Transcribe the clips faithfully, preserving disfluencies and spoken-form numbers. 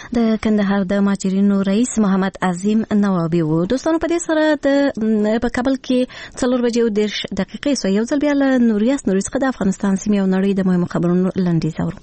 د کندهار د ماجرینو رئیس محمد عظیم نوابي وو. دوستانو په دې سره د په کابل کې څلور بجې او دېرش دقیقې سو یو ځل بیا له نوریاس نوري څخه د افغانستان سیمې او نړۍ د مهمو خبرونو لنډیز اورو.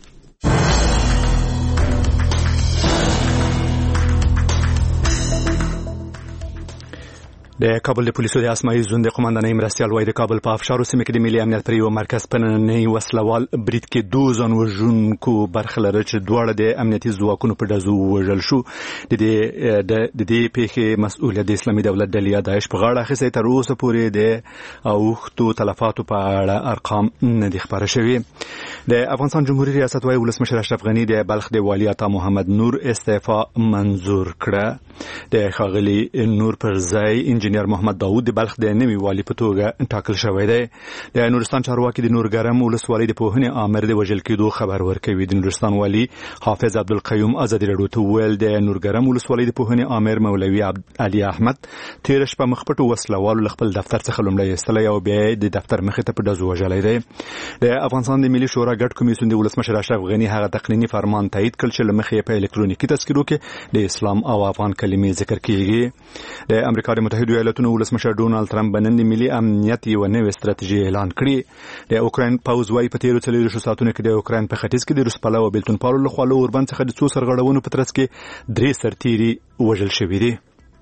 د کابل د پولیسو د اسماعیل زون د قومندانۍ مرستیال وایي د کابل په افشارو سیمه کې د ملي امنیت پر یو مرکز په نننۍ وسلوال برید کې دوه ځان وژونکو برخه لري چې دواړه د امنیتي ځواکونو په ډزو وژل شو. د دې د دې پیښې مسؤلیت د اسلامي دولت ډلې داعش په غاړه اخیستی. تر اوسه پورې د اوښتو تلفاتو په اړه ارقام نه دي خبره شوي. د افغانستان جمهوریت ریاست وایي ولسمشر اشرف غني د بلخ د والي عطا محمد نور استعفا منظور کړه. د ښاغلي نور پر ځای انجینر محمد داوود د بلخ د نوي والي په توګه ټاکل شوی دی. د نورستان چارواکي د نورګرم ولسوالۍ د پوهنې آمر د وژل کېدو خبر ورکوي. د نورستان والي حافظ عبدالقیوم ازادي راډیو ته وویل د نورګرم ولسوالۍ د پوهنې آمر مولوي علي احمد تېره شپه مخ پټو وسلوالو له خپل دفتر څخه لومړی ایستلی او بیا د دفتر مخې ته په ډزو وژلی دی. د افغانستان د ملي شورا ګډ کمیسیون د ولسمشر اشرف غني هغه تقنیني فرمان تایید کړ چې له مخې په الکترونیکي تذکرو کې د اسلام او افغان کلمې ذکر کیږي. د امریکا د متحده ایالاتونو ولسمشر ډونالد ټرمپ نن د ملي امنیت یو نوې ستراتیژي اعلان کړې. د اوکراین پوځ وايي په تیرو څلوېښتو ساعتونو کې د اوکراین په ختیځ کې د روس پلوه بیلتون پالو لخوا له اوربند څخه د څو سرغړونو په ترڅ کې درې سرتیري وژل شوي دي.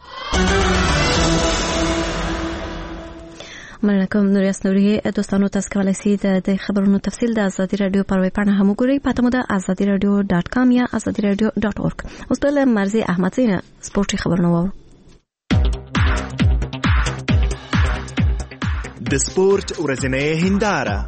مننه کوم نوریاس نوري. دوستانو تاسو کولی شئ د خبرونو تفصیل د ازادي رادیو پر ویب پاڼه هم وګورئ. پته مو د ازادي رادیو ډاټ کام یا ازادي رادیو ډاټ اورګ. اوس بل مرزي احمد زینه سپورتي خبرونه وو. د سپورت ورځنۍ هنداره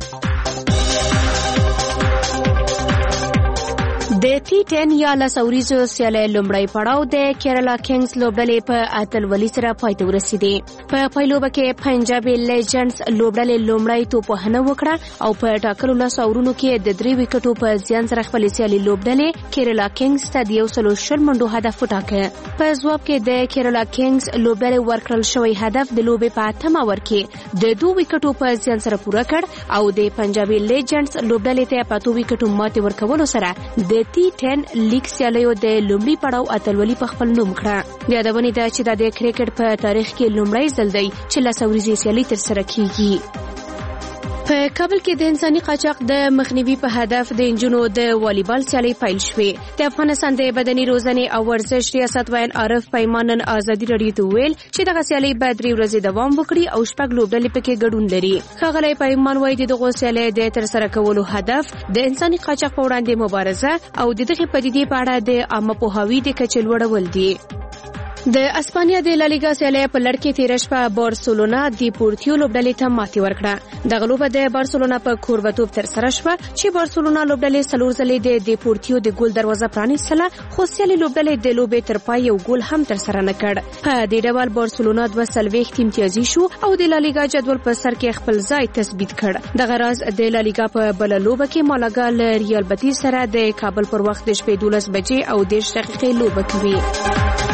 د ټي ټن یا لسوریزو سیالۍ لومړی پړاو د کیرالا کینګز لوبډلې په اتلولۍ سره پای ته ورسېدې. په پایلوبه کې پنجابي لیجنډز لوبډلې لومړی توپوهنه وکړه او په ټاکلو لسو اورونو کې د درې وکټو په زیان سره خپلې سیالۍ لوبډلې کیرالا کینګز ته د یو سلو شل منډو هدف وټاکه. په ځواب کې د کیرالا کینګز لوبډلې ورکړل شوی هدف د لوبې په اتمه اوور کې د دوه وکټو په زیان سره پوره کړ او د پنجابي لیجنډز لوبډلې ته په دوه وکټو ماتې ورکولو سره د ټي ټن لیګ سیالیو د لومړي پړاو اتلولي په خپل نوم کړه. یادونه ده چې د کرکټ په تاریخ کې لومړی ځل دی چې لسوریزې سیالي ترسره کیږي. په کابل کې د انساني قاچاق د مخنیوي په هدف د انجونو د والیبال سیالي پیل شوې. د افغانستان د بدني روزنې او ورزش ریاست وین عارف پیمانن ازادي راډیو ته ویل چې دغه سیالي به درې ورځې دوام وکړي او شپږ لوبډلې پکې ګډون لري. ښاغلی پیمان وایي د دغو سیالۍ د ترسره کولو هدف د انساني قاچاق په وړاندې مبارزه او د دغې پدیدې په اړه د عامه پوهاوي د کچې لوړول دي. د اسپانیا د لالیګا سیالۍ په لړ کې تېره شپه بارسلونا د پورتیو لوبډلې ته ماتې ورکړه. دغه لوبه د بارسلونا په کوربتوب ترسره شوه چې بارسلونا لوبډلې څلور ځلې د پورتیو د ګول دروازه پرانیستله خو سیالۍ لوبډلې د لوبې تر پای یو ګول هم ترسره نه کړ. په دې ډول بارسلونا دوه څلوېښت امتیازي شو او د لالیګا جدول په سر کې خپل ځای تثبیت کړ. دغه راز د لالیګا په بله لوبه کې مالاګا له ریال بتیس سره د کابل پر وخت د شپې دولس بجې او دېرش دقیقې لوبه کوي.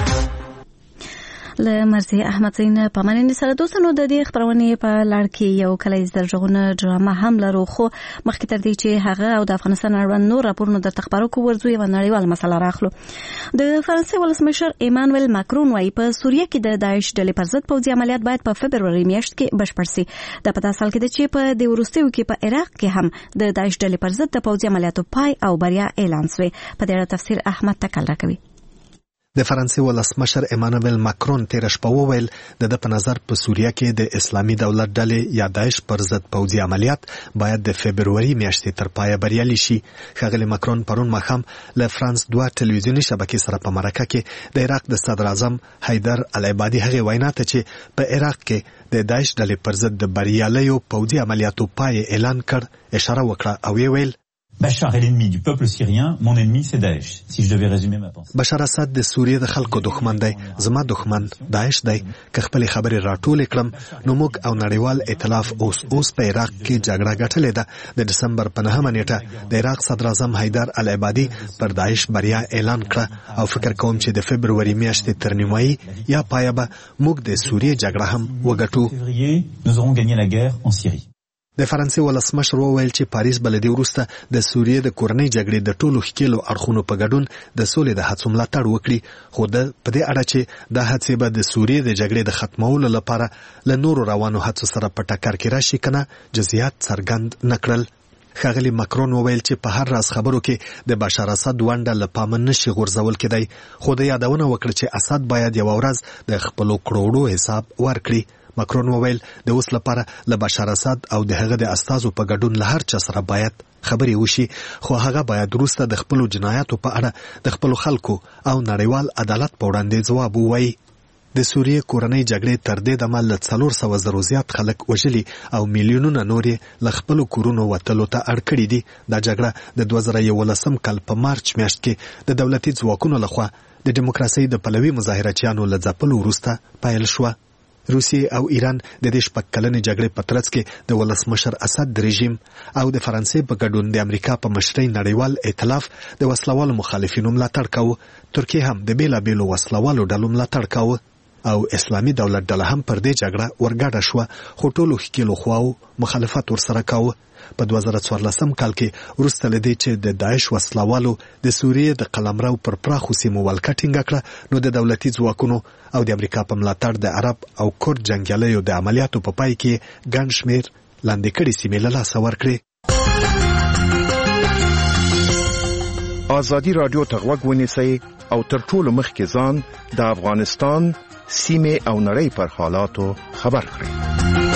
له مرزي احمد زین په مننې سره دوستانو د دې خبرونې په لړ کې یو کلیز درجغونه ډرامه هم لرو خو مخکې تر دې چې هغه او د افغانستان اړوند نور راپورونه د تخبارو کو ورځو یو نړیوال مسله راخلو. د فرانسې ولسمشر ایمانوئل ماکرون وايي په سوریه کې د داعش ډلې پر ضد پوځي عملیات باید په فبروري میاشت کې بشپړ شي. د پتا سال کې د چې په د وروستیو کې په عراق کې هم د داعش ډلې پر ضد د پوځي عملیاتو پای او بریا اعلان شوی. په دې اړه تفسیر احمد تکل راکوي. د فرانسې ولسمشر ایمانوئل ماکرون تېره شپه وویل د ده په نظر په سوریه کې د اسلامي دولت ډلې یا داعش پر ضد پوځي عملیات باید د فبروري میاشتې تر پایه بریالي شي. ښاغلی ماکرون پرون ماښام له فرانس دوه ټلویزیوني شبکې سره په مرکه کې د عراق د صدر اعظم حیدر العبادي هغې وینا ته چې په عراق کې د داعش ډلې پر ضد د بریالیو پوځي عملیاتو پای اعلان کړ اشاره وکړه او یې ویل Bachar est l'ennemi du peuple syrien, mon ennemi c'est Daesh. Si je devais résumer ma pensée. بشار اسد د سوریې د خلکو دښمن دی، زما دښمن داعش دی. که خپل خبرې راټولې کړم نو موږ او نړیوال ائتلاف اوس اوس په عراق کې جګړه ګټلې ده. د دسمبر په نهمه نیټه د عراق صدر اعظم حیدر العبادي پر داعش بریا اعلان کړه او فکر کوم چې د فبروري میاشتې تر نیمایي یا پایه به موږ د سوریې جګړه هم وګټو. Nous aurons gagné la guerre en Syrie. د فرانسې ولسمشر وویل چې پاریس بلدي وروسته د سوریې د کورنۍ جګړې د ټولو ښکېلو اړخونو په ګډون د سولې د هڅو ملاتړ وکړي، خو د په دې اړه چې دا هڅې به د سوریې د جګړې د ختمولو لپاره له نورو روانو هڅو سره په ټکر کې راشي کنه جزئیات څرګند نکړل. ښاغلي ماکرون وویل چې په هر راز خبرو کې د بشار اسد ونډه له پامه نشي غورځول کېدی، خو د یادونه وکړه چې اسد باید یوه ورځ د خپلو کروړو حساب ورکړي. ماکرون وویل د اوس لپاره له بشار اسد او د هغه د استازو په ګډون له هر چا سره باید خبرې وشي، خو هغه باید وروسته د خپلو جنایاتو په اړه د خپلو خلکو او نړیوال عدالت په وړاندې ځواب ووایي. د سوریې کورنۍ جګړې تر دې دمه له څلور سوه زرو زیات خلک وژلي او میلیونونه نور یې له خپلو کورونو وتلو ته اړ کړي دي. دا جګړه د دوه زره یولسم کال په مارچ میاشت کې د دولتي ځواکونو لخوا د دیموکراسۍ د پلوي مظاهرچیانو له ځپلو وروسته پیل شوه. روسیې او ایران د دې شپږ کلنې جګړې په ترڅ کې د ولسمشر اسد د رژیم او د فرانسې په ګډون د امریکا په مشرۍ نړیوال ائتلاف د وسلوالو مخالفینو ملاتړ کاوه. ترکیه هم د بیلابیلو وسلوالو ډلو ملاتړ کاوه او اسلامي دولت ډله هم پر دې جګړه ورګډه شوه، خو ټولو ښکېلو خواو مخالفت ورسره کاوه. په دوه زره څوارلسم کال کې وروسته له دې چې د داعش وسلوالو د سوریې د قلمرو پر پراخو سیمو ولکه ټینګه کړه، نو د دولتي ځواکونو او د امریکا په ملاتړ د عرب او کورد جنګیالیو د عملیاتو په پای کې ګڼ شمېر لاندې کړي سیمې له لاسه ورکړې. ازادي راډیو ته غوږ ونیسئ او تر ټولو مخکې ځان د افغانستان سیمې او نړۍ پر حالاتو خبر کړئ.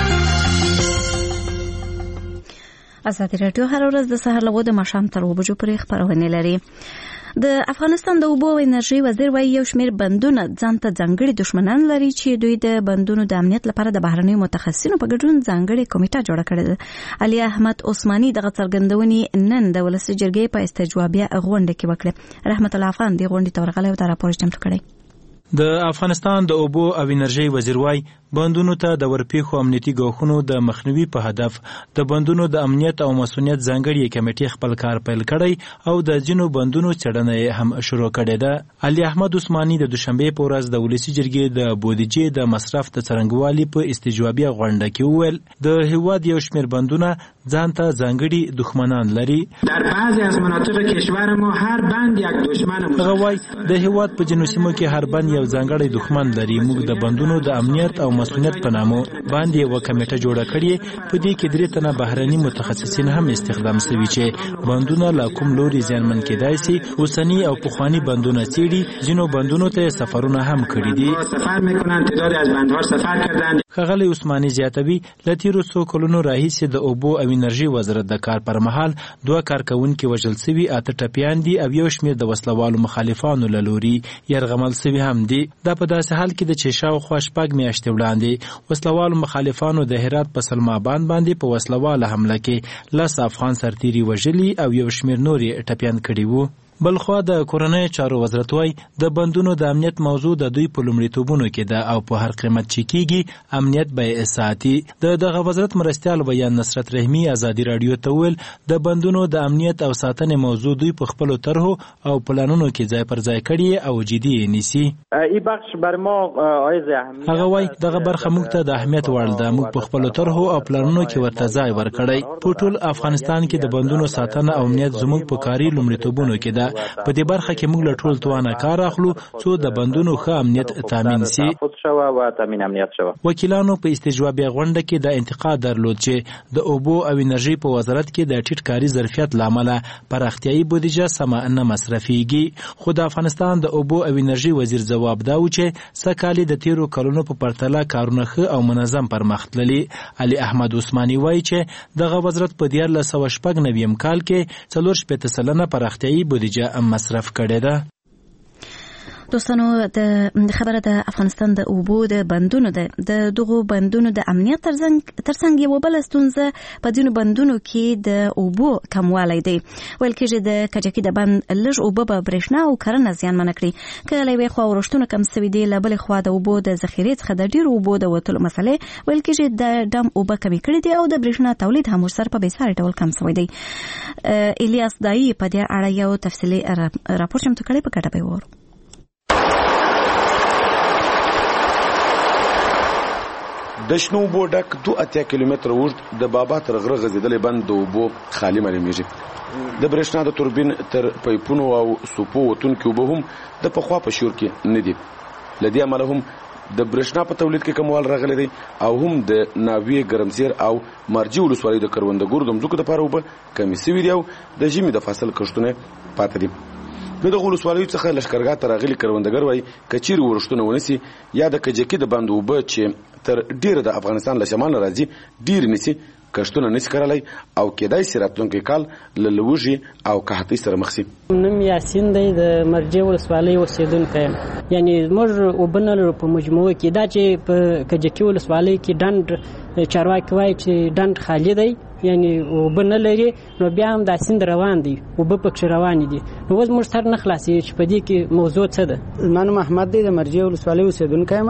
ازادي راډیو هر ورځ د سهار لغو د ماښام تر اوه بجو پورې خپرونه لري. د افغانستان د اوبو او انرژي وزیر وايي یو شمېر بندونه ځان ته ځانګړي دښمنان لري چې دوی د بندونو د امنیت لپاره د بهرنیو متخصصینو په ګډون ځانګړې کمیټه جوړه کړې ده. علي احمد عثماني دغه څرګندونې نن د ولسي جرګې په استجوابیه غونډه کې وکړه. رحمت الله افغان دې غونډې ته ورغلی او دا راپور چمتو کړی. د افغانستان د اوبو او انرژي وزیر وايي بندونو ته د ورپېښو امنیتي ګواښونو د مخنیوي په هدف د بندونو د امنیت او مسؤلیت ځانګړې کمیټې خپل کار پیل کړی او د ځینو بندونو څېړنه هم شروع کړې ده. علي احمد عثماني د دوشنبې په ورځ د ولسي جرګې د بودیجې د مصرف د څرنګوالي په استجوابیه غونډه کې وویل د هیواد یو شمېر بندونه ځان ته ځانګړي دښمنان لري. در بعضی از مناطق کشور ما هر بند یک دشمن هغه وايي د هیواد په جنوب سیمو کې هر بند یو ځانګړی دښمن لري. موږ د بندونو د امنیت او مسؤلیت په نامو باندې یو کمیټه جوړه کړې، په دې کې درې تنه بهرني متخصصین هم استخدام شوي چې بندونه لا کوم لوري زیانمن کېدای شي. اوسني او پخواني بندونه څېړي، ځینو بندونو ته سفرونه هم کړي دي. سفر میکنن، تعداد از بندها سفر کردند. ښاغلی عثماني زیاتوي له تیرو څو کلونو راهیسې د اوبو او انرژي وزارت د کار پر مهال دوه کارکوونکي وژل شوي، اته ټپیان دي او یو شمېر د وسلوالو مخالفانو له لوري یرغمل شوي هم دي. دا په داسې حال کې ده چې شاوخوا شپږ میاشتې وړاندې وسلوالو مخالفانو د هرات په سلما بند باندې په وسلواله حمله کې لس افغان سرتیري وژلي او یو شمېر نور یې ټپیان کړي وو. بلخوا د کورنۍ چارو وزارت وايي د بندونو د امنیت موضوع د دوی په لومړیتوبونو کې ده او په هر قیمت چې کېږي امنیت به یې ساتي. د دغه وزارت مرستیال بیان نصرت رحمي ازادي راډیو ته وویل د بندونو د امنیت او ساتنې موضوع دوی په خپلو طرحو او پلانونو کې ځای پر ځای کړي او جدي یې نیسي. هغه وايي دغه برخه موږ ته د اهمیت وړ ده. موږ په خپلو طرحو او پلانونو کې ورته ځای ورکړی. په ټول افغانستان کې د بندونو ساتنه او امنیت زموږ په کاري لومړیتوبونو کې ده. په دې برخه کې موږ له ټول توانه کار اخلو څو د بندونو ښه امنیت تامین شي. وکیلانو په استجوابیه غونډه کې د انتقاد درلود چې د اوبو او انرژي په وزارت کې د ټیټ کاري ظرفیت له امله پراختیایي بودیجه سمه نه مصرفیږي. خو د افغانستان د اوبو او انرژي وزیر ځواب دا و چې سږ د تیرو کلونو په پرتله کارونه ښه او منظم پرمخ تللي. علي احمد عثماني وایي چې دغه وزارت په دیارلس سوه شپږ نویم کال کې څلور شپېته سلنه پراختیایي بودیجه مصرف کړی ده. دوستانو د خبره د افغانستان د اوبو د بندونو ده. د دغو بندونو د امنیت ترڅنګ یو بل ستونزه په ځینو بندونو کې د اوبو کموالی دی. ویل کېږي د کجکي د بند لږ اوبه به برېښنا او کرنه زیانمنه کړي. که له یوې خوا ورښتونه کم سوي دي، له بلې خوا د اوبو د ذخیرې څخه د ډېرو اوبو د وتلو مسلې ویل کېږي د ډم اوبه کمې کړي دي او د برېښنا تولید هم ورسره په بېساري ډول کم سوی دی. الیاس دایي په دې اړه یو تفصیلي راپور چمتو کړی، په ګډه به وورو. د شنو اوبو ډک دوه اتیا کیلومتره اوږد د بابا تر غره غځېدلی بند د اوبو خالي معلومیږي. د برېښنا د توربین تر پایپونو او سوپو وتونکي اوبه هم د پخوا په شور کې نه دي. له دې امله هم د برېښنا په تولید کې کموال راغلی دی او هم د ناوې ګرمسیر او مرجې ولسوالۍ د کروندګرو د ځمکو دپاره اوبه کمې سوي دي او د ژمي د فصل کښتونه پاته دي. د دغو ولسوالیو څخه لښکرګاه ته راغلي کروندګر وایي که چیرې ورښتونه ونیسي یا د کجکي د بند اوبه چې تر ډیره د افغانستان له شمال نه راځي ډېرې نیسي کښتونه نشي کرلی او کېدای شي راتلونکی کال له لوږې او قحطۍ سره مخ شي. نوم یاسین دی د مرجې ولسوالۍ اوسېدونکی یم. یعنې موږ اوبه نه لرو په مجموعه کې. دا چې په کجکي ولسوالۍ کې ډنډ چارواکي وایي چې ډنډ خالي دی یعنې اوبه نه لري نو بیا هم دا سیند روان دی اوبه پکښې روانې دي نو اوس موږ سر نه خلاصېږي چې په دې کې موضوع څه ده. زما نوم احمد دی د مرجې ولسوالۍ اوسېدونکی یم.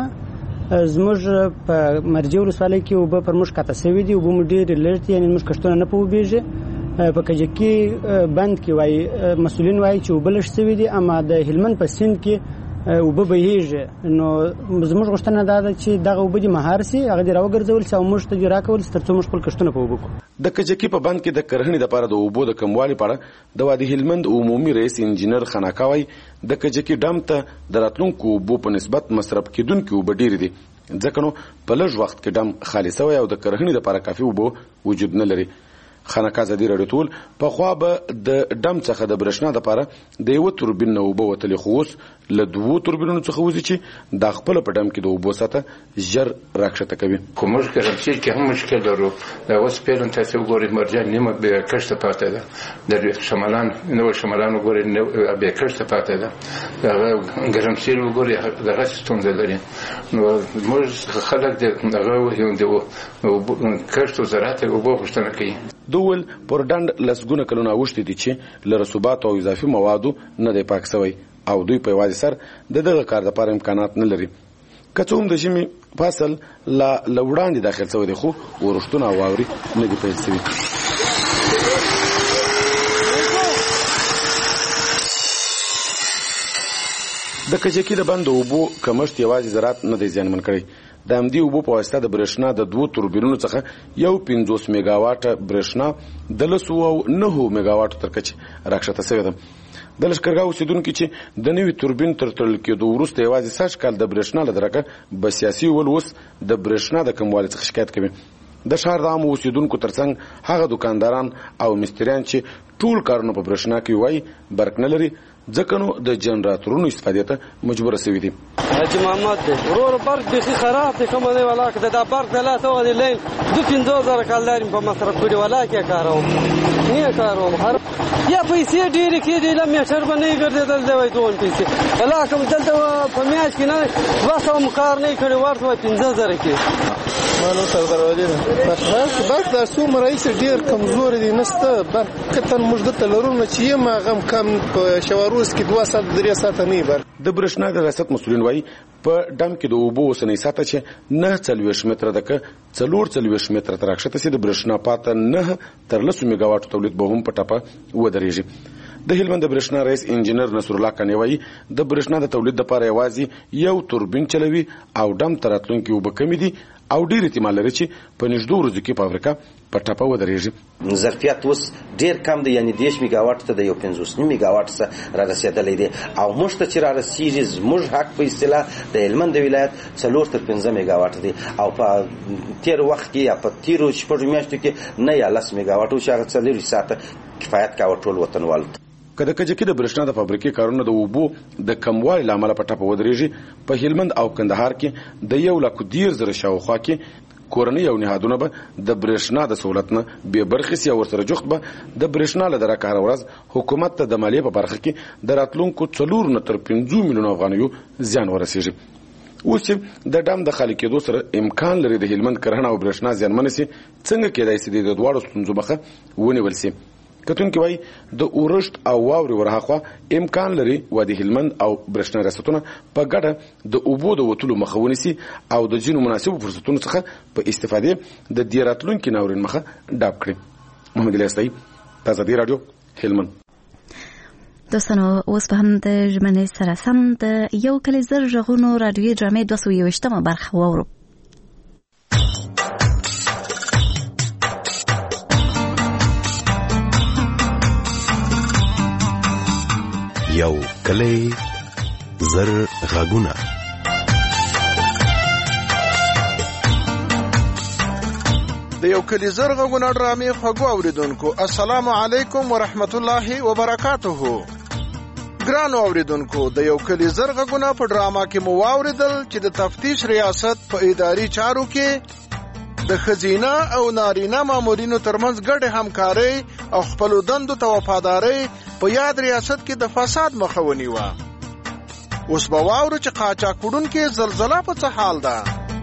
زموږ په مرجې ولسوالۍ کې اوبه پر موږ قطع سوي دي اوبه مو ډېرې لږ دي یعنې موږ کښتونه نه پوهېږي. په کجکي بند کې وایي مسؤلین وایي چې اوبه لږ سوي دي اما د هلمند په سیند کې اوبه بهیږي نو زموږ غوښتنه دا ده چې دغه اوبه دې مهار سي هغه دې راوګرځول سي او موږ ته دې راکول سي تر څو موږ خپل کښتونه په اوبه کړو. د کجکي په بند کې د کرهڼې دپاره د اوبو د کموالي په اړه د وادي هلمند عمومي رئیس انجینر خناکا وایي د کجکي ډم ته د راتلونکو اوبو په نسبت مصرف کېدونکي اوبه ډېرې دي ځکه نو په لږ وخت کې ډم خالي سوی او د کرهڼې دپاره کافي اوبه وجود نه لري. خناکا ازادي راډیو ټول پخوا به د ډم څخه د برېښنا دپاره د یوه توربین نه اوبه وتلې خو اوس له دوو توربینونو څخه وځي چې دا خپله په ډم کې د اوبو سطحه ژر راکښته کوي. خو موږ ګرمسیر کې هم مشکل لرو. دا اوس فعلا تاسې وګورئ مرجان نیمه بې کښته پاته ده. د شمالان نوی شمالان وګورئ بې کښته پاته ده. هغه ګرمسیر وګورئ دغسې ستونزه لري. نو موږ خلک د هغه د کښت وزارت اوبو غوښتنه کوي. دوول پر ډنډ لسګونه کلونه اوښتي دي چې له رسوباتو او اضافي موادو نه دی پاک سوی او دوی په یوازې سر د دغه کار دپاره امکانات نه لري. که څه هم د ژمي فصل لا له وړاندې داخل سوی دی خو ورښتونه او واورې نه دي پیل سوي. د کجکي د بند د اوبو کمښت یوازې زراعت نه دی زیانمن کړی. د همدې اوبو په واسطه د برېښنا د دوو توربینونو څخه یو پنځوس میګاواټه برېښنا د لسو او نهو میګاواټو تر کچې راکښته سوې ده. د لښکرګاه اوسېدونکي چې د نوي توربین تر تړل کېدو وروسته یوازې سږ کال د برېښنا له درکه به سیاسي ول اوس د برېښنا د کموالي څخه شکایت کوي. د ښار د عامو اوسېدونکو ترڅنګ هغه دوکانداران او مستریان چې ټول کارونه په برېښنا کوي وایي برق نه لري ځکه نو د جنراتورونو استفادې ته مجبوره سوي دي. حاجي محمد دی ورور برق بیخي خراب دی کومه دی ولا که دا برق د لاته ودی لیل دو پنځه زره کال لرم په مصرف کړي ولا کې کاروم نه کاروم هر یا پیسې ډېرې کېدې له میټر باندې ګرځېدل دی وای دوه پیسې ولا کوم دلته په میاشت کې نه دوه سوه کار نه کړی ورته پنځه زره کې مانو سردار وزیر بس بس دا څومره رئیس ډېر کمزوري دی نسته برق کتن موږ دلته لرو نه چې یم هغه هم کم په شواروز کې دوه ساعت درې ساعته نه برق. د برېښنا د ریاست مسؤلین وایي په ډم کې د اوبو اوسنۍ سطحه چې نه څلوېښت متره ده که څلور څلوېښت متره ته راکښته سي د برېښنا پاته نه تر لسو میګاواټو تولید به هم په ټپه ودرېږي. د هلمند د برېښنا رئیس انجینر نصرالله کانې وایي د برېښنا د تولید دپاره یوازې یو توربین چلوي او ډم ته راتلونکي اوبه کمې دي او ډېر احتمال لري چې په نږدو ورځو کې فابریکه په ټپه ودرېږي. ظرفیت اوس ډېر کم دی یعنې دېرش میګاواټ ته د یو پنځوس نیم میګاواټ څخه را رسېدلی دی او موږ ته چې را رسېږي زموږ حق په اصطلاح د هلمند د ولایت څلور تر پنځه میګاواټ دی او په تېر وخت کې یا په تېرو شپږو میاشتو کې نه یا لس میګاواټ و چې هغه څلوېښت ساعته کفایت کاوه ټول وطنوالو ته. که د کجکي د برېښنا د فابریکې کارونه د اوبو د کموالي له امله په ټپه ودرېږي په هلمند او کندهار کې د یو لک دېرش زره شاوخوا کې کورنۍ او نهادونه به د برېښنا د سهولت نه بې برخې سي او ورسره جوخت به د برېښنا له درکه هره ورځ حکومت ته د مالیې په برخه کې د راتلونکو څلورو نه تر پنځو میلیونو افغانیو زیان ورسېږي. اوس چې د ډم د خالي کېدو سره امکان لري د هلمند کرهڼه او برېښنا زیانمنه سي څنګه کېدای سي د دواړو ستونزو مخه ونیول سي. کتونکي وایي د اورښت او واورې ورهاخوا امکان لري وادي هلمند او برېښنا ریاستونه په ګډه د اوبو د وتلو مخه ونیسي او د ځینو مناسبو فرصتونو څخه په استفادې د دې راتلونکي ناورین مخه ډاب کړي. محمد الیاس ازادي راډیو هلمند. دوستانو اوس په هم د ژمنې سره سم د یو کلی زر غږونو راډیوي ډرامې دوه سوه یوویشتمه برخه واورو. یو کلی زر غږونه. د یو کلی زر غږونه ډرامې خوږو اوریدونکو، السلام علیکم ورحمت الله وبرکاته. ګرانو اوریدونکو، د یو کلی زر غږونه په ډراما کې مو واوریدل چې د تفتیش ریاست په اداري چارو کې د خزینه او نارینه مامورینو ترمنځ ګډه همکاري او خپل دندو ته وفاداري په یاد ریاست کې د فساد مخه ونیوه. اوس به واورو چې قاچاق وړونکو زلزلہ په څه حال ده.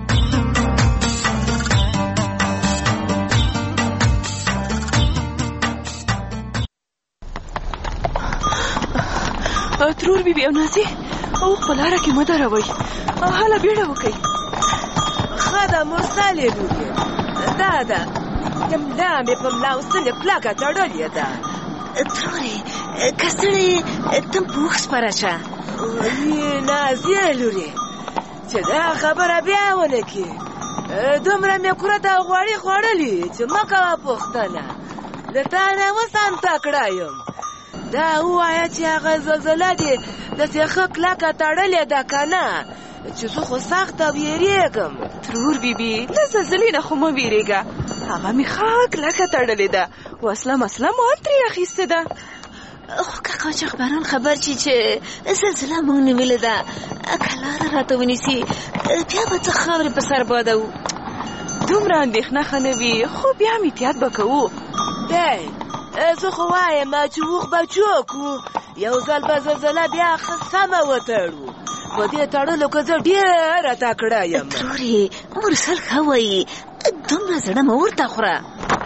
ترور بیبي او نازي او په لاره کې مه دروئ، هله بیړه وکئ. ښه ده مرسلې لورې، دا ده ملا مې په ملا وسلې کلکه تړلې ده. ترورې که ستړې ته په اوښ سپاره شه. نازیه لورې، چې دا خبره بیا ونه کړې. دومره مې کورت او غوړي خوړلي چې مه کوه پوښتنه، د تا نه اوس هم تکړه یم. دا ووایه چې هغه زلزله دې داسې ښه کلکه تړلې ده که نه، چې زه خو سخته ویرېږم. ترور بیبي، له زلزلې نه خو مه ویرېږه، هغه مې ښه کلکه تړلې ده، وسله مسله مو هم ترې اخیستې ده. خو که قاچاقبران خبر شي چې زلزله موږ نیولې ده، که لاره راته ونیسي، بیا به څه خاورې په سر بادوو. دومره اندېښنه ښه نه وي، خو بیا هم احتیاط به کوو. دی زه خو وایم چې اوښ به چوک وو، یو ځل به زلزله بیا ښه سمه وتړو. په دې تړلو که زه ډېره تکړه یم. ترورې مرسل ښه وایي، دومره زړه مه ورته خوره.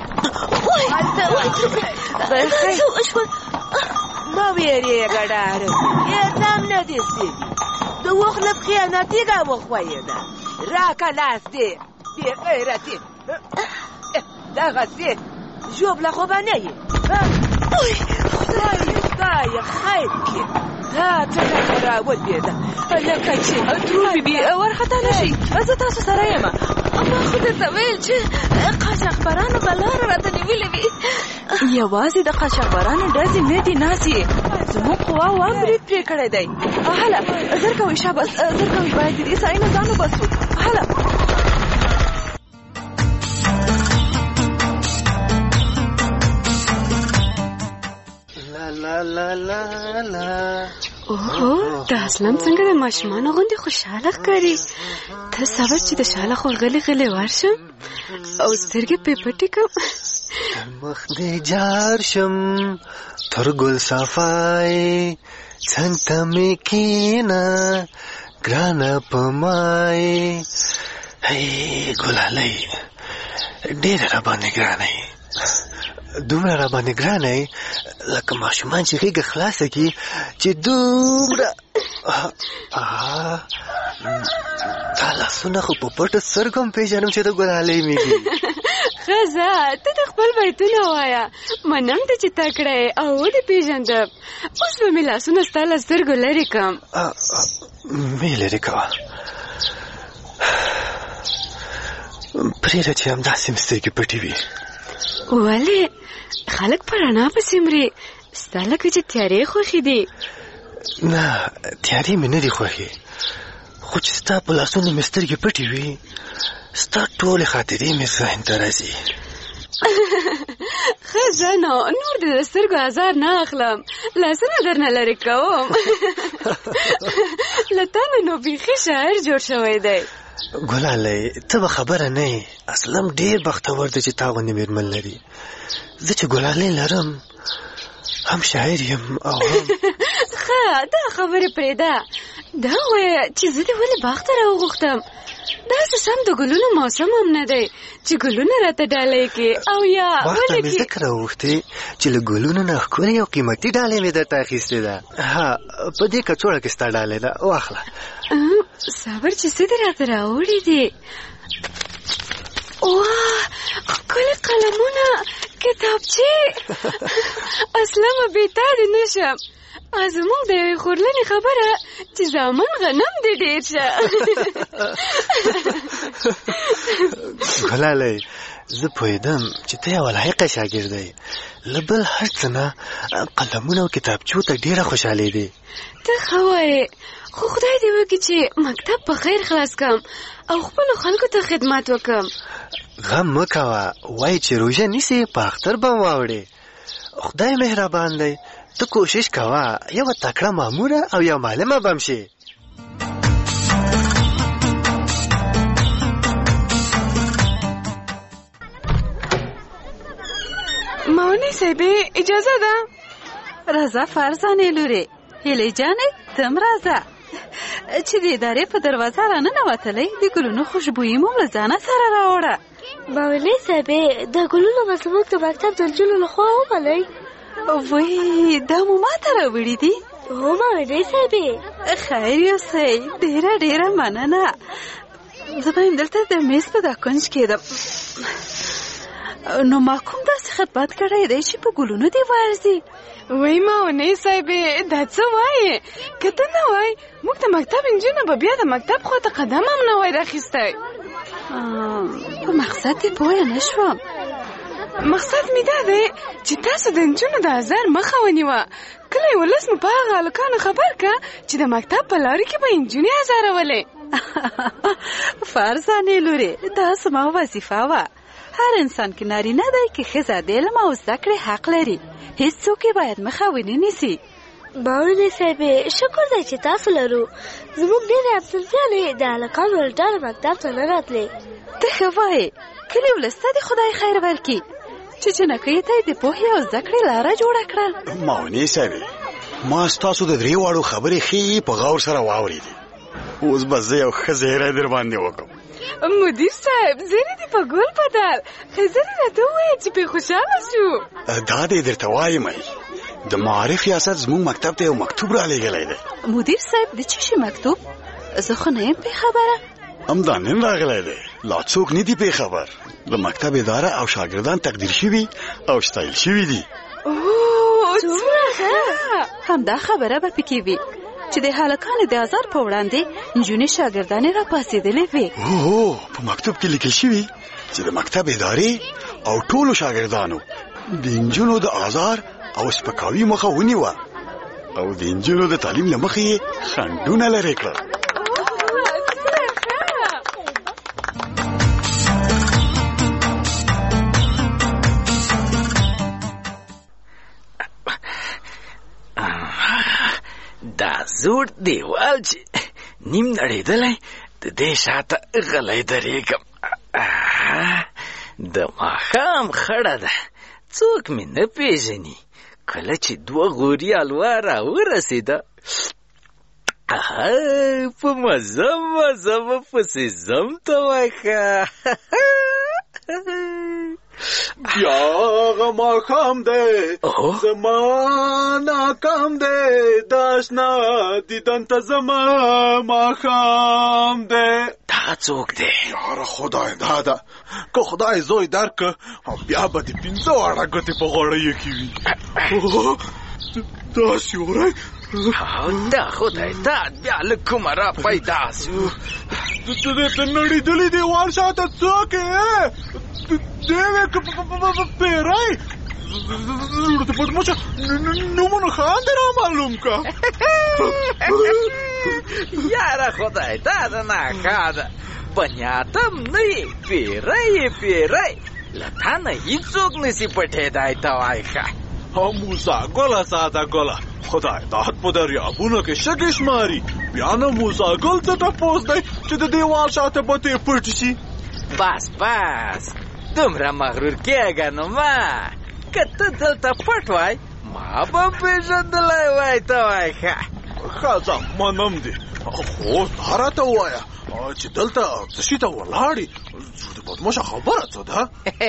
مه ویرېږه ډاره، هېڅ هم نه دې سوي. د اوښ له پښې نه تیږه وښویېده. راکه لاس دې بې غیرتې، دغسې ژوبله خو به نه یې. خدای خدای خیر کړي، دا څه راته راولوېده لکه چې. ترور بیبي ورخطا نه شئ، زه تاسو سره یم. ما خو درته ویل چې قاچاقبرانو به لاره راته نیولې وي. یوازې د قاچاقبرانو ډزې نه دي نازي، زموږ قواو هم برید پرې کړی دی. هله زر کوئ شاباس، زر کوئ، باید د دې ځای نه ځان وباسو. هله لا لا لا لا. اوه، دا اسلام څنګه د ماشومانو غوندې خوشحاله ښکاري. ته صبر چې د شاله خور غلې غلې ورشم او سترګې پې پټې کړم. مخ دې جار شم تر ګل صفای، څنګ ته مې کېنه ګرانه په مای. هی ګلالۍ، ډېره راباندې ګرانه یې، دومره راباندې ګرانه یې لکه ماشومان چې غېږه خلاصه کړي چې دومره. تا لاسونه خو په پټو سترګو هم پېژنم چې د ګلالۍ مې دي. ښځه، ته د خپل بیتونه وایه، منم ته چې تکړه یې او ودې پېژندم. اوس به مې لاسونه ستا له سترګو لرې کړم. مې لرې کوه، پرېږده چې همداسې مې سترګې پټې وي. ولې؟ خلک په رڼا پسې مري، ستا لکه چې تیارې خوښې دي. نه، تیارې مې نه دي خوښې، خو چې ستا په لاسونو مې سترګې پټې وي، ستا ټولې خاطرې مې ذهن ته راځي. ښه ځه نو، نور دې د سترګو ازار نه اخلم، لاسونه درنه لرې کوم. له تا نه نو بیخي شاعر جوړ شوی دی. ګلالۍ، ته به خبره نه یې، اسلم ډېر بختور دی چې تا غوندې مېرمن لري. زه چې ګلالۍ لرم هم شاعر یم او هم. ښه، دا خبرې پرېږده، دا وایه چې زه دې ولې باغ ته راوغوښتم. داسې سم د ګلونو موسم هم نه دی چې ګلونه راته ډالۍ کړي، او یا باغ ته مې ځکه راوغوښتې چې له ګلونو نه ښکلې او قیمتي ډالۍ مې درته اخیستې ده. ها، په دې کڅوړه کې ستا ډالۍ ده، واخله. صبر چې څه دې راته راوړي دي. واه، ښکلي قلمونه، کتابچې. اسلمه بېتا دې نه شم، زموږ د یوې خورلنې خبره چې زامن غنم دې ډېر شه. ګلالۍ زه پوهېدم چې ته یوه لایقه شاګرده یې، له بل هر څه نه قلمونه او کتابچو ته ډېره خوشحالې دي. ته ښه وایې، خو خدای دې وکړي چې مکتب په خیر خلاص کړم او خپلو خلکو ته خدمت وکړم. غم مه کوه، وایي چې روژه نیسې په اختر به م واوړې. خدای مهربان دی، ته کوشش کوه یوه تکړه ماموره او یو معلمه به م شې. ماونۍ صاحبې اجازه ده؟ راځه فرزانې لورې. هیلې جانې تم راځه. چې د ادارې په دروازه راننوتلی د ګلونو خوشبويي مو له ځانه سره راوړه. ماونۍ صاحبې دا ګلونه به زموږ د مکتب د نجونو لخوا ومنئ؟ وای دا مو ماته راوړي دي؟ هو ماونۍ صاحبې. خیر یوسئ، ډېره ډېره مننه. زه به یم دلته د میز په دا کنج کې یم. نو ما کوم داسې خدمت کړی دی چې په ګلونو دې ورځي؟ وای ماونۍ صاحبې دا څه وایې؟ که ته نه وای موږ د مکتب نجونو به بیا د مکتب خواته قدم هم نه وای راخیستی. په مقصد دې پوه نه شوم. مقصد مې دا دی چې تاسو د نجونو د ازار مخه ونیوه. کله یې ولس مو په هغه هلکانو خبر که چې د مکتب په لارو کې به نجونې ازارولې. فرزانې لورې دا زما وظیفه وه. هر انسان کې نارینه دی که ښځه د علم او زده کړې حق لري، هېڅوک یې باید مخه ونه نیسي. ماونۍ صاحبې شکر دی چې تاسو لرو. زموږ ډېرې همصنفیانې د هلکانو له ډله مکتب ته نه راتلې. ته ښه وایې، کلي ولس ته دې خدای خیر ورکړي چې جنکیو ته یې د پوهې او زده کړې لاره جوړه کړه. ماونۍ صاحبې ما ستاسو د درې واړو خبرې ښې په غور سره واورېدې. اوس به زه یو ښه زهره در باندې وکړم. مدیر صاحب زیری دی په ګل بدل خزر راته وایي چې په خوشاله شو. دا دې درته وایم د معارف ریاست زموږ مکتب ته یو مکتوب را لېږلی دی. مدیر صاحب د څه شي مکتوب؟ زه خو نه یم پې خبره. همدا نن راغلی دی، لا څوک نه دي پې خبر. د مکتب اداره او شاګردان تقدیر شوي او ستایل شوي دي. اوه څومره ښه. همدا خبره به پکې وي چې د هلکانو د ازار په وړاندې نجونې شاګردانې را پاڅېدلې وې. اوه په مکتوب کې لیکل شوي چې د مکتب ادارې او ټولو شاګردانو د نجونو د ازار او سپکاوي مخه ونیوه او د نجونو د تعلیم له مخې یې خنډونه لرې کړل. دا زوړ دیوال چې نیم نړېدلی د دې شاته غلی درېږم. د ماښام خړه ده، څوک مې نه پېژني. کله چې دوه غوري الوا راورسېده په مزه مزه به پسې ځم ته وایښه. بیا هغه ماښام دی زما ناکام دی، داشنا دیدن ته زما ماښام دی. دا څوک دی؟ یاره خدای دا ده که خدای زوی درکه بیا به د پنځه واړه ګوتې په غوړیو کې وي. دا سیوری دا خدای داد بیا له کومه را پیدا سو. د نړېدلي دیوال شاته څوک یې؟ دیوې که پیری د پټموچه نومونو خان دې را معلوم که. یاره خدای داده ناښه ده، بنیادم نه یې، پیری یې پیری. له تا نه هېڅوک نسي پټېدی ته وایښه. موسی ګله ساده ګله خدای داد په دریابونو کې شګې شماري، بیا نه موسی ګل څه ټپوس دی چې د دیوال شاته به ترې پټ شي. بس بس دومره مغرور کېږه نو ما. که ته دلته پټ وای ما به پېژندلی وای ته وایښه. ښځه منم دې، خو دا راته ووایه چې دلته څه شي ته ولاړې؟ د بدماشه خبره څه ده؟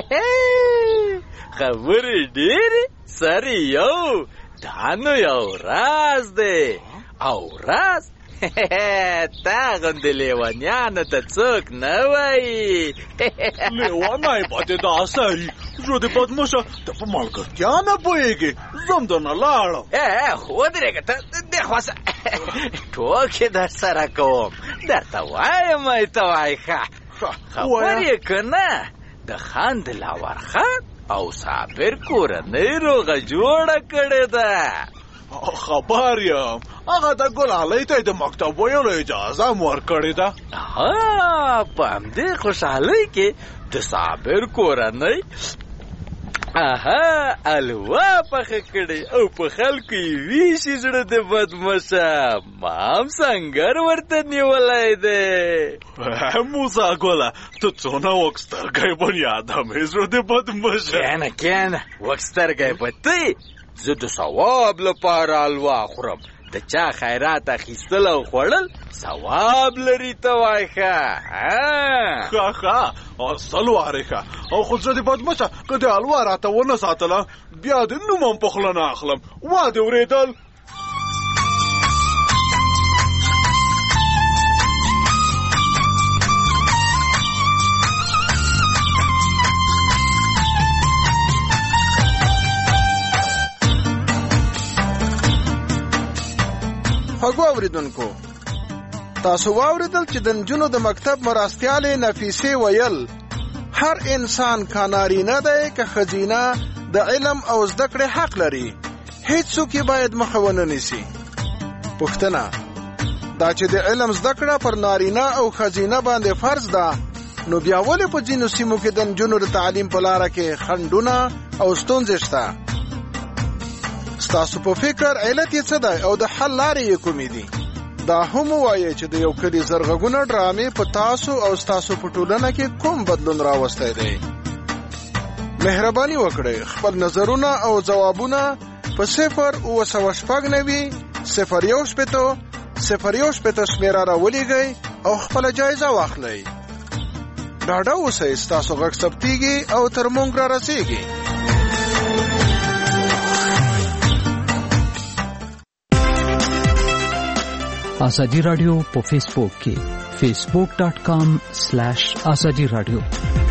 خبرې ډېرې سر یو، دا نو یو راز دی او راز تا غوندې لیونیانو ته څوک نه وایي لیونی به دې دا سري زه د بدمشه ته په ملګرتیا نه پوهېږې زم درنه لاړم ودرېږه ته دې خوا سه ټوکې در سره کوم درته وایم ته وایي ښه خبر یې که نه د خان دلاور خان او صابر کورنۍ روغه جوړه کړې ده خبر یم هغه د ګل علي ته د مکتب ویلو اجازه م ورکړې ده په همدې خوشحالۍ کې د صابر کورنۍ اها الوا پخه کړې او په خلکو یې ویشي زړه د بدمشه ما هم سنګر ورته نیولی دی موسی ګله ته څونه وکسترګی بني ادم یې زړه د بدمشه کینه کینه وکسترګی به ته زه د ثواب لپاره الوا خورم د چا خیرات اخیستل او خوړل ثواب لري ته وایي ښه ښه ښه اصل وارې ښه او خو زه د بدمشه که د الوا راته ونه ساتله بیا د نوم هم په خوله نه اخلم وا دې اورېدل خوږو اورېدونکو تاسو واورېدل چې د نجونو د مکتب مرستیالې نفیسې ویل هر انسان که نارینه دی که ښځینه د علم او زده کړې حق لري هیڅوک یې باید مخه ونه نیسي پوښتنه دا چې د علم زده کړه پر نارینه او ښځینه باندې فرض ده نو بیا ولې په ځینو سیمو کې د نجونو د تعلیم په لاره کې خنډونه او ستونزې شته ستاسو په فکر علت یې څه دی او د حل لارې یې کومې دي دا هم ووایئ چې د یو کلي زرغږونه ډرامې په تاسو او ستاسو په ټولنه کې کوم بدلون راوستی دی مهرباني وکړئ خپل نظرونه او ځوابونه په صفر اوه سوه شپږ نوي صفر یو شپېته صفر یو شپېته شمېره راولېږئ او خپله جایزه واخلئ ډاډه اوسئ ستاسو غږ ثبتېږي او تر موږ را رسېږي آزادی رادیو په فیسبوک کې facebook.com slash azadi radio